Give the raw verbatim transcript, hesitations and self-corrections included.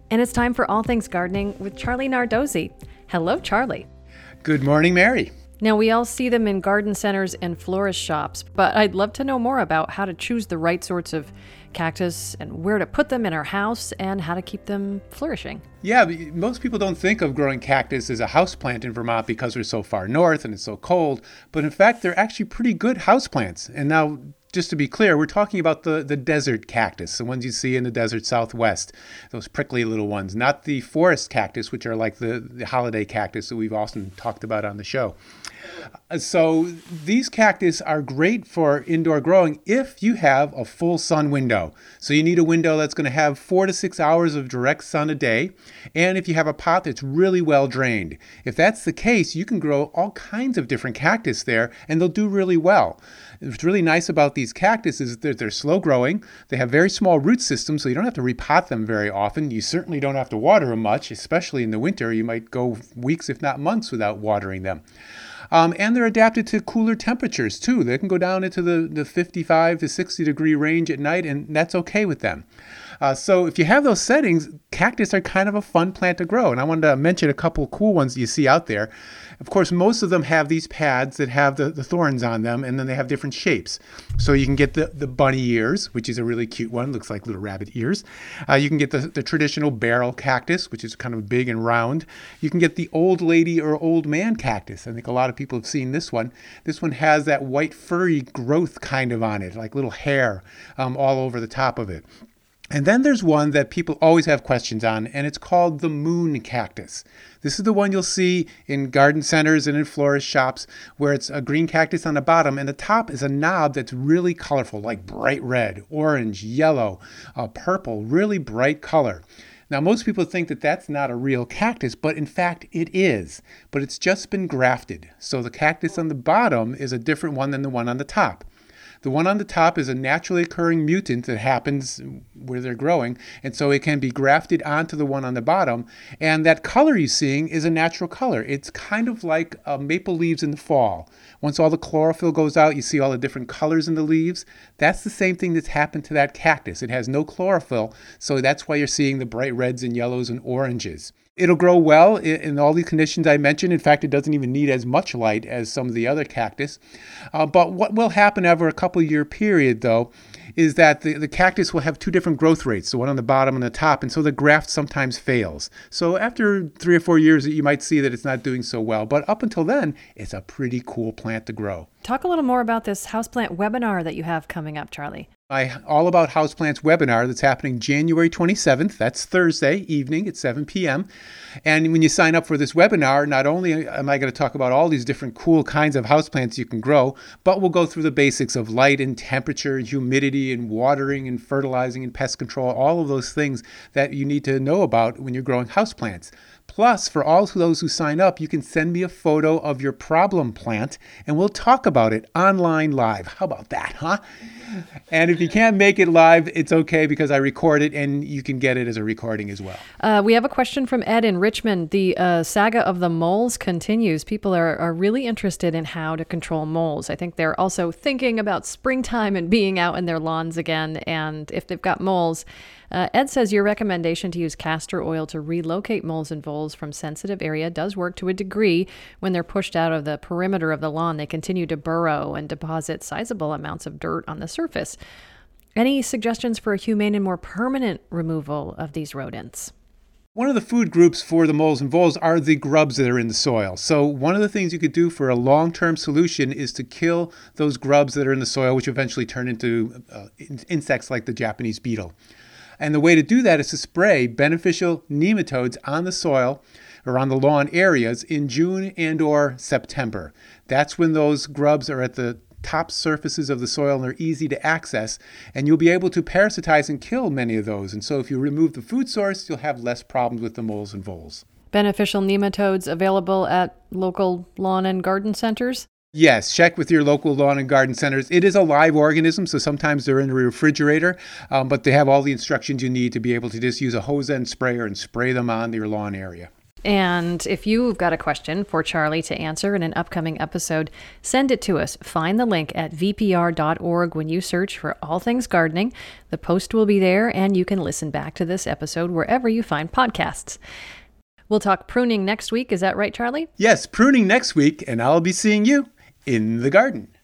And it's time for All Things Gardening with Charlie Nardozzi. Hello, Charlie. Good morning, Mary. Now, we all see them in garden centers and florist shops, but I'd love to know more about how to choose the right sorts of cactus and where to put them in our house and how to keep them flourishing. Yeah, most people don't think of growing cactus as a houseplant in Vermont because we're so far north and it's so cold, but in fact, they're actually pretty good houseplants. And now, just to be clear, we're talking about the, the desert cactus, the ones you see in the desert southwest, those prickly little ones, not the forest cactus, which are like the, the holiday cactus that we've often talked about on the show. So these cactus are great for indoor growing if you have a full sun window. So you need a window that's going to have four to six hours of direct sun a day. And if you have a pot that's really well drained. If that's the case, you can grow all kinds of different cactus there and they'll do really well. What's really nice about these cactus is that they're slow growing. They have very small root systems, so you don't have to repot them very often. You certainly don't have to water them much, especially in the winter. You might go weeks, if not months, without watering them. Um, and they're adapted to cooler temperatures too. They can go down into the, the fifty-five to sixty degree range at night, and that's okay with them. Uh, so if you have those settings, cactus are kind of a fun plant to grow. And I wanted to mention a couple of cool ones you see out there. Of course, most of them have these pads that have the, the thorns on them, and then they have different shapes. So you can get the, the bunny ears, which is a really cute one, looks like little rabbit ears. Uh, you can get the, the traditional barrel cactus, which is kind of big and round. You can get the old lady or old man cactus. I think a lot of people have seen this one. This one has that white furry growth kind of on it, like little hair um, all over the top of it. And then there's one that people always have questions on, and it's called the moon cactus. This is the one you'll see in garden centers and in florist shops where it's a green cactus on the bottom, and the top is a knob that's really colorful, like bright red, orange, yellow, uh, purple, really bright color. Now, most people think that that's not a real cactus, but in fact it is. But it's just been grafted. So the cactus on the bottom is a different one than the one on the top. The one on the top is a naturally occurring mutant that happens where they're growing, and so it can be grafted onto the one on the bottom. And that color you're seeing is a natural color. It's kind of like uh, maple leaves in the fall. Once all the chlorophyll goes out, you see all the different colors in the leaves. That's the same thing that's happened to that cactus. It has no chlorophyll, so that's why you're seeing the bright reds and yellows and oranges. It'll grow well in all the conditions I mentioned. In fact, it doesn't even need as much light as some of the other cactus. Uh, but what will happen over a couple year period, though, is that the, the cactus will have two different growth rates, the one on the bottom and the top, and so the graft sometimes fails. So after three or four years, you might see that it's not doing so well. But up until then, it's a pretty cool plant to grow. Talk a little more about this houseplant webinar that you have coming up, Charlie. My All About Houseplants webinar that's happening January twenty-seventh. That's Thursday evening at seven p.m. And when you sign up for this webinar, not only am I going to talk about all these different cool kinds of houseplants you can grow, but we'll go through the basics of light and temperature and humidity and watering and fertilizing and pest control, all of those things that you need to know about when you're growing houseplants. Plus, for all those who sign up, you can send me a photo of your problem plant and we'll talk about it online live. How about that, huh? And if you can't make it live, it's okay because I record it and you can get it as a recording as well. Uh, we have a question from Ed in Richmond. The uh, saga of the moles continues. People are, are really interested in how to control moles. I think they're also thinking about springtime and being out in their lawns again. And if they've got moles, Uh, Ed says your recommendation to use castor oil to relocate moles and voles from sensitive area does work to a degree. When they're pushed out of the perimeter of the lawn, they continue to burrow and deposit sizable amounts of dirt on the surface. Any suggestions for a humane and more permanent removal of these rodents? One of the food groups for the moles and voles are the grubs that are in the soil. So one of the things you could do for a long-term solution is to kill those grubs that are in the soil, which eventually turn into uh, insects like the Japanese beetle. And the way to do that is to spray beneficial nematodes on the soil or on the lawn areas in June and or September. That's when those grubs are at the top surfaces of the soil and they're easy to access, and you'll be able to parasitize and kill many of those. And so if you remove the food source, you'll have less problems with the moles and voles. Beneficial nematodes available at local lawn and garden centers? Yes, check with your local lawn and garden centers. It is a live organism, so sometimes they're in the refrigerator, um, but they have all the instructions you need to be able to just use a hose end sprayer and spray them on your lawn area. And if you've got a question for Charlie to answer in an upcoming episode, send it to us. Find the link at v p r dot org when you search for All Things Gardening. The post will be there, and you can listen back to this episode wherever you find podcasts. We'll talk pruning next week. Is that right, Charlie? Yes, pruning next week, and I'll be seeing you in the garden.